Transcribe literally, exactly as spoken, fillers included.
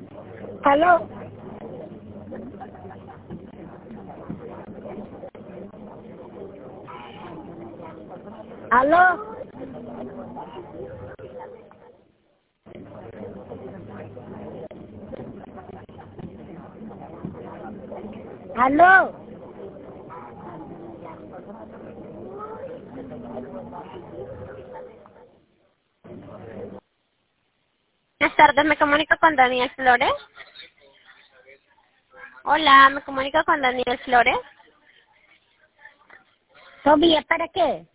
¿Aló? ¿Aló? ¿Aló? Buenas tardes, me comunico con Daniel Flores. Hola, me comunico con Daniel Flores. Toby, ¿es para qué?